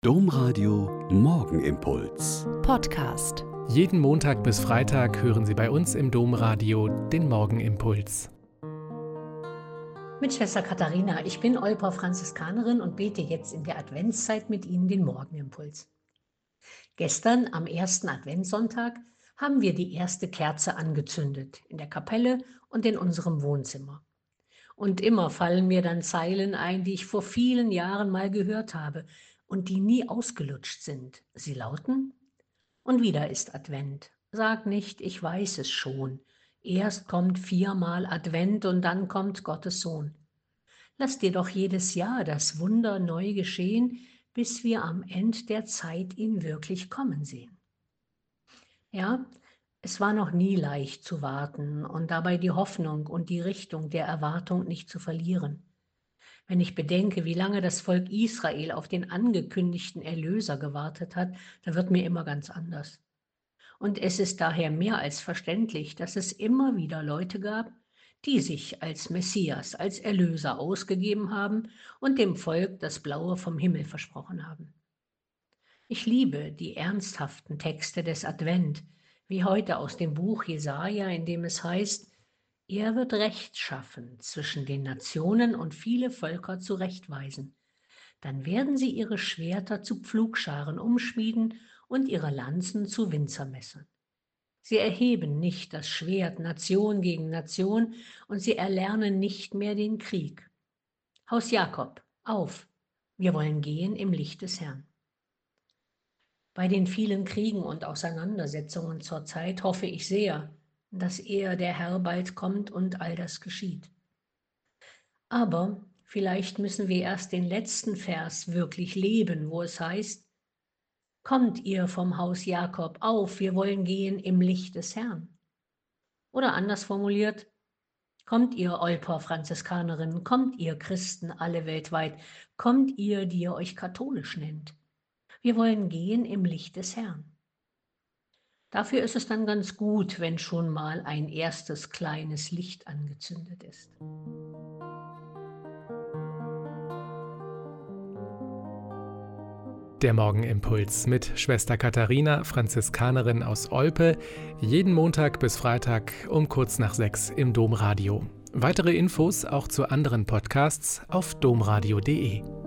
Domradio Morgenimpuls. Podcast. Jeden Montag bis Freitag hören Sie bei uns im Domradio den Morgenimpuls. Mit Schwester Katharina, ich bin Olper Franziskanerin und bete jetzt in der Adventszeit mit Ihnen den Morgenimpuls. Gestern, am ersten Adventssonntag, haben wir die erste Kerze angezündet, in der Kapelle und in unserem Wohnzimmer. Und immer fallen mir dann Zeilen ein, die ich vor vielen Jahren mal gehört habe und die nie ausgelutscht sind. Sie lauten: Und wieder ist Advent. Sag nicht, ich weiß es schon. Erst kommt 4-mal Advent und dann kommt Gottes Sohn. Lass dir doch jedes Jahr das Wunder neu geschehen, bis wir am End der Zeit ihn wirklich kommen sehen. Ja, es war noch nie leicht zu warten und dabei die Hoffnung und die Richtung der Erwartung nicht zu verlieren. Wenn ich bedenke, wie lange das Volk Israel auf den angekündigten Erlöser gewartet hat, da wird mir immer ganz anders. Und es ist daher mehr als verständlich, dass es immer wieder Leute gab, die sich als Messias, als Erlöser ausgegeben haben und dem Volk das Blaue vom Himmel versprochen haben. Ich liebe die ernsthaften Texte des Advent, wie heute aus dem Buch Jesaja, in dem es heißt: Er wird Recht schaffen zwischen den Nationen und viele Völker zurechtweisen. Dann werden sie ihre Schwerter zu Pflugscharen umschmieden und ihre Lanzen zu Winzermessern. Sie erheben nicht das Schwert Nation gegen Nation und sie erlernen nicht mehr den Krieg. Haus Jakob, auf, wir wollen gehen im Licht des Herrn. Bei den vielen Kriegen und Auseinandersetzungen zur Zeit hoffe ich sehr, dass der Herr bald kommt und all das geschieht. Aber vielleicht müssen wir erst den letzten Vers wirklich leben, wo es heißt: Kommt ihr vom Haus Jakob, auf, wir wollen gehen im Licht des Herrn. Oder anders formuliert: Kommt ihr Olper Franziskanerinnen, kommt ihr Christen alle weltweit, kommt ihr, die ihr euch katholisch nennt. Wir wollen gehen im Licht des Herrn. Dafür ist es dann ganz gut, wenn schon mal ein erstes kleines Licht angezündet ist. Der Morgenimpuls mit Schwester Katharina, Franziskanerin aus Olpe, jeden Montag bis Freitag um kurz nach 6 im Domradio. Weitere Infos auch zu anderen Podcasts auf domradio.de.